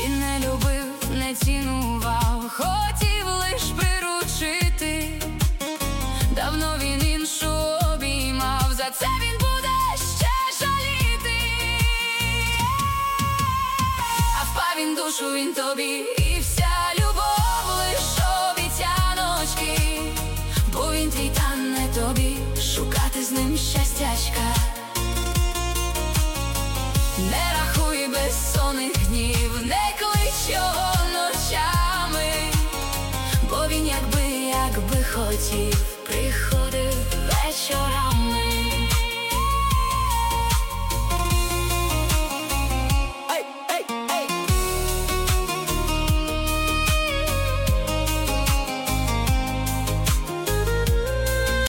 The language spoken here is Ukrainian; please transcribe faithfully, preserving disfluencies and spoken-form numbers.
Він не любив, не цінував, хотів лиш приручити. Давно він іншу обіймав, за це він буде ще жаліти. А впав він душу він тобі, і вся любов лиш обіцяночки. Бо він твій, та не тобі, шукати з ним щастячка. Не рахуй безсонних днів, не клич його ночами, бо він якби, якби хотів